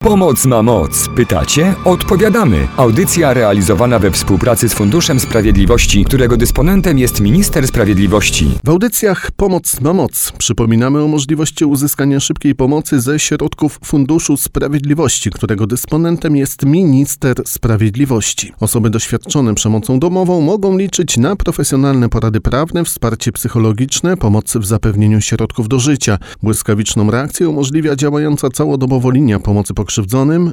Pomoc ma moc. Pytacie? Odpowiadamy. Audycja realizowana we współpracy z Funduszem Sprawiedliwości, którego dysponentem jest Minister Sprawiedliwości. W audycjach Pomoc ma moc przypominamy o możliwości uzyskania szybkiej pomocy ze środków Funduszu Sprawiedliwości, którego dysponentem jest Minister Sprawiedliwości. Osoby doświadczone przemocą domową mogą liczyć na profesjonalne porady prawne, wsparcie psychologiczne, pomoc w zapewnieniu środków do życia. Błyskawiczną reakcję umożliwia działająca całodobowo linia pomocy pokrzywdzonym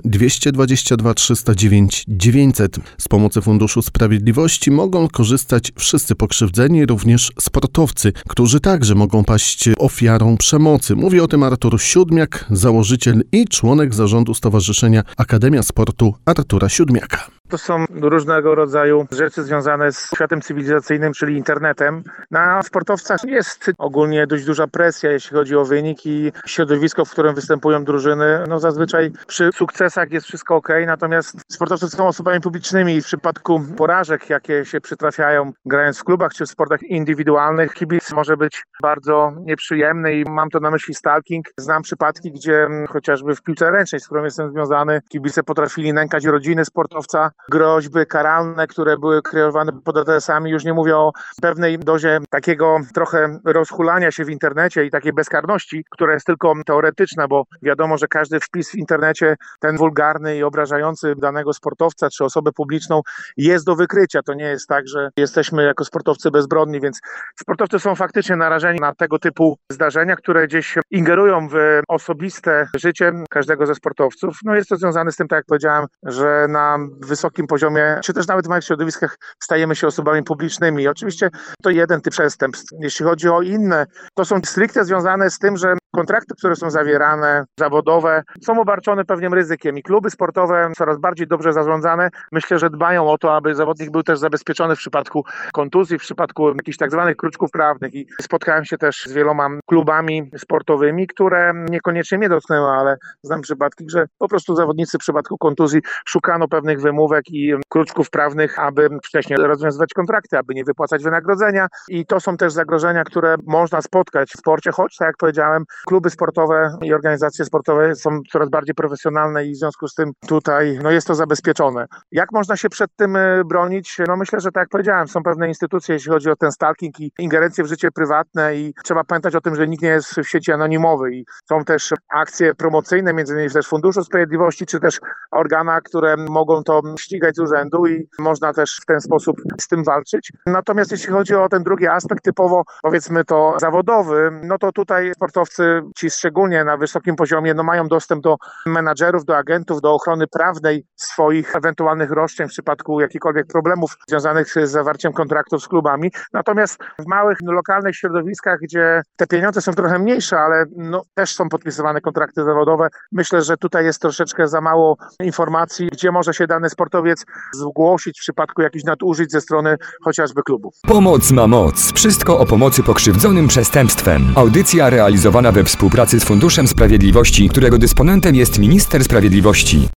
222 309 900. Z pomocy Funduszu Sprawiedliwości mogą korzystać wszyscy pokrzywdzeni, również sportowcy, którzy także mogą paść ofiarą przemocy. Mówi o tym Artur Siódmiak, założyciel i członek zarządu Stowarzyszenia Akademia Sportu Artura Siódmiaka. To są różnego rodzaju rzeczy związane z światem cywilizacyjnym, czyli internetem. Na sportowcach jest ogólnie dość duża presja, jeśli chodzi o wynik i środowisko, w którym występują drużyny. Zazwyczaj przy sukcesach jest wszystko okej, natomiast sportowcy są osobami publicznymi i w przypadku porażek, jakie się przytrafiają grając w klubach czy w sportach indywidualnych, kibic może być bardzo nieprzyjemny i mam to na myśli stalking. Znam przypadki, gdzie chociażby w piłce ręcznej, z którą jestem związany, kibice potrafili nękać rodziny sportowca. Groźby karalne, które były kreowane pod adresami, już nie mówię o pewnej dozie takiego trochę rozhulania się w internecie i takiej bezkarności, która jest tylko teoretyczna, bo wiadomo, że każdy wpis w internecie, ten wulgarny i obrażający danego sportowca czy osobę publiczną jest do wykrycia. To nie jest tak, że jesteśmy jako sportowcy bezbronni, więc sportowcy są faktycznie narażeni na tego typu zdarzenia, które gdzieś ingerują w osobiste życie każdego ze sportowców. Jest to związane z tym, tak jak powiedziałem, że na wysokim poziomie, czy też nawet w małych środowiskach stajemy się osobami publicznymi. I oczywiście to jeden typ przestępstw. Jeśli chodzi o inne, to są stricte związane z tym, że kontrakty, które są zawierane, zawodowe, są obarczone pewnym ryzykiem i kluby sportowe coraz bardziej dobrze zarządzane, myślę, że dbają o to, aby zawodnik był też zabezpieczony w przypadku kontuzji, w przypadku jakichś tak zwanych kruczków prawnych i spotkałem się też z wieloma klubami sportowymi, które niekoniecznie mnie dotknęły, ale znam przypadki, że po prostu zawodnicy w przypadku kontuzji szukano pewnych wymówek i kruczków prawnych, aby wcześniej rozwiązywać kontrakty, aby nie wypłacać wynagrodzenia i to są też zagrożenia, które można spotkać w sporcie, choć tak jak powiedziałem, kluby sportowe i organizacje sportowe są coraz bardziej profesjonalne i w związku z tym tutaj jest to zabezpieczone. Jak można się przed tym bronić? Myślę, że tak jak powiedziałem, są pewne instytucje, jeśli chodzi o ten stalking i ingerencje w życie prywatne i trzeba pamiętać o tym, że nikt nie jest w sieci anonimowy i są też akcje promocyjne, między innymi też Funduszu Sprawiedliwości, czy też organa, które mogą to ścigać z urzędu i można też w ten sposób z tym walczyć. Natomiast jeśli chodzi o ten drugi aspekt typowo, powiedzmy to zawodowy, to tutaj sportowcy, ci szczególnie na wysokim poziomie, mają dostęp do menadżerów, do agentów, do ochrony prawnej swoich ewentualnych roszczeń w przypadku jakichkolwiek problemów związanych z zawarciem kontraktów z klubami. Natomiast w małych, lokalnych środowiskach, gdzie te pieniądze są trochę mniejsze, ale też są podpisywane kontrakty zawodowe, myślę, że tutaj jest troszeczkę za mało informacji, gdzie może się dany sportowiec zgłosić w przypadku jakichś nadużyć ze strony chociażby klubów. Pomoc ma moc. Wszystko o pomocy pokrzywdzonym przestępstwem. Audycja realizowana we współpracy z Funduszem Sprawiedliwości, którego dysponentem jest Minister Sprawiedliwości.